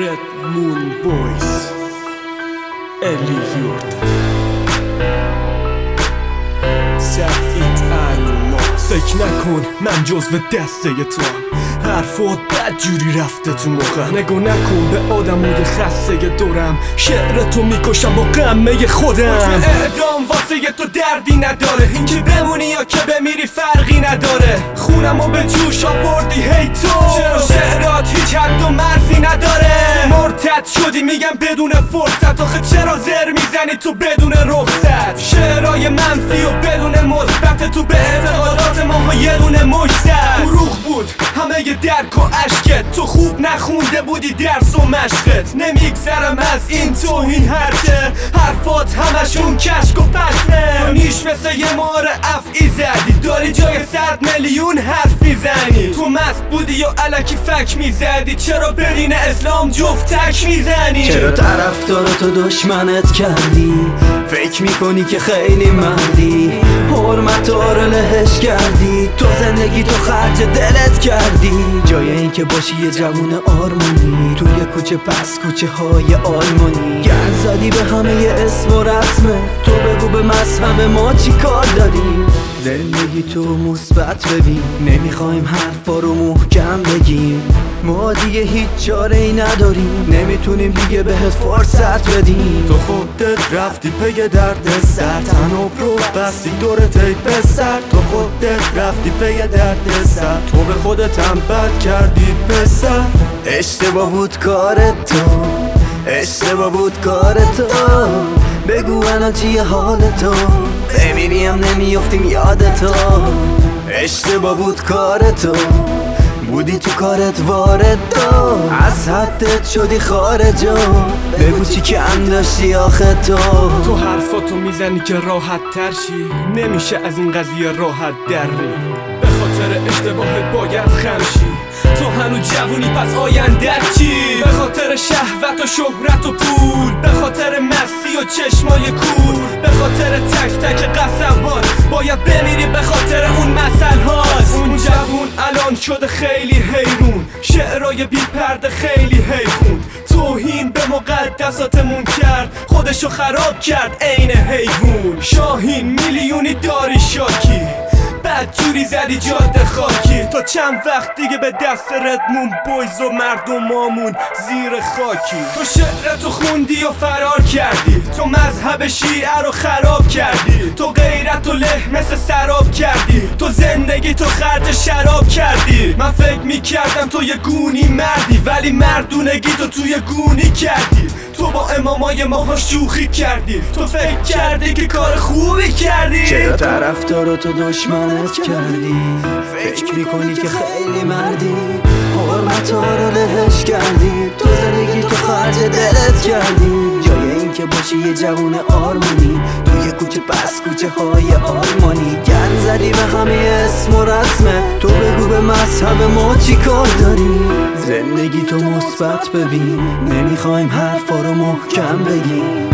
رد مون بویز الیورد سعید الماس. فکر نکن من جزو دسته تو هم، حرفات بد جوری رفته تو مخم. نگو نکن به آدمای خسته دورم، شعر تو میکشم با غمه خودم. اعدام واسه تو دردی نداره، این که بمونی یا که بمیری فرقی نداره. خونمو به جوش آوردی هی تو، چرا شعرات هیچ حد و مرزی نداره. مرتد شدی میگم بدون فرصت، آخه چرا زر میزنی تو بدون رخصت. شعرهای منفی و بدون مثبت، تو به اعتقادات ما یه دونه مش زد. دروغ بود همه ی درک و عشقت، تو خوب نخونده بودی درس و مشقت. نمیگذرم از این توهین هرچه حرفات همشون کشک و پشمه. تو نیش مثل یه مار افعی زدی، داری جای 100 میلیون حرف میزنی. تو مست بودی یا الکی فک میزدی، چرا به دین اسلام جفت تک میزنی؟ چرا طرفداراتو دشمنت کردی؟ فکر میکنی که خیلی مردی، حرمت رو لهش کردی. تو زندگی تو خرج دلت کردی، جای این که باشی یه جوون آرمانی توی کوچه پس کوچه های آلمانی. گرد زدی به همه یه اسم و رسمه، تو بگو به مذهب ما چی کار داری؟ زندگی تو مثبت ببین، نمیخوایم حرفا رو محکم بگیم. ما دیگه هیچ چاره ای نداریم، نمیتونیم دیگه بهت فرصت بدیم. تو خودت رفتی پی درد سر، تناب رو بستی دور تیپ سر. تو خودت رفتی پی درد سر، تو به خودت هم بد کردی پسر. اشتباه بود کارت تو، اشتباه بود کارت تو. بگو الان چیه حال تو، بمیریم نمیافتیم یاد تو. اشتباه بود کارت تو، بودی تو کارت وارد دو، از حدت شدی خارجو. بگو چی کم داشتی آخه تو حرفاتو میزنی که راحت تر شی، نمیشه از این قضیه راحت دری. به خاطر اشتباهت باید خمشی، تو هنو جوونی پس آیندت چی؟ به خاطر شهوت و شهرت و پول، به خاطر مستی و چشمای کور، به خاطر تک تک قسمات باید بمیری، به خاطر اون مسئل هاست. اون جوون الان شده خیلی حیرون، شعرهای بی پرده خیلی حیخون. توهین به مقدساتمون کرد، خودشو خراب کرد عین حیوون. شاهین میلیونی داری شاکی، بد جوری زدی جاده خاکی. تا چند وقت دیگه به دست ردمون بویز و مردمامون زیر خاکی. تو شعرتو خوندی و فرار کردی، تو مذهب شیعه رو خراب کردی. تو غیرت و له مثل سراب کردی، تو زندگی تو خرج شراب کردی. من فکر میکردم تو یه گونی مردی، ولی مردونگی تو توی گونی کردی. تو با امامای ماها شوخی کردی، تو فکر کردی که کار خوبی کردی. چرا طرفداراتو دشمنت کردی؟ فکر میکنی که خیلی مردی، حرمت رو لهش کردی. تو زندگی تو خرج دلت کردی، جای این که باشی یه جوون آرمانی توی کوچه پس کوچه های آلمانی. گند زدی به همه اسم و رسمه، تو بگو به مذهب ما چی کار داری؟ زندگی تو مثبت ببین، نمیخوایم حرفا رو محکم بگیم.